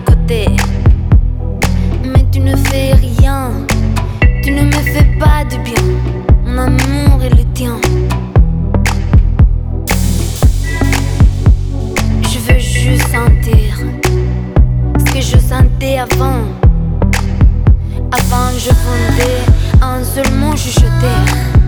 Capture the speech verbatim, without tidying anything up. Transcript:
côté. Mais tu ne fais rien, tu ne me fais pas de bien. Mon amour est le tien. Je veux juste sentir ce que je sentais avant. Avant je fondais, un seul mot chuchoté.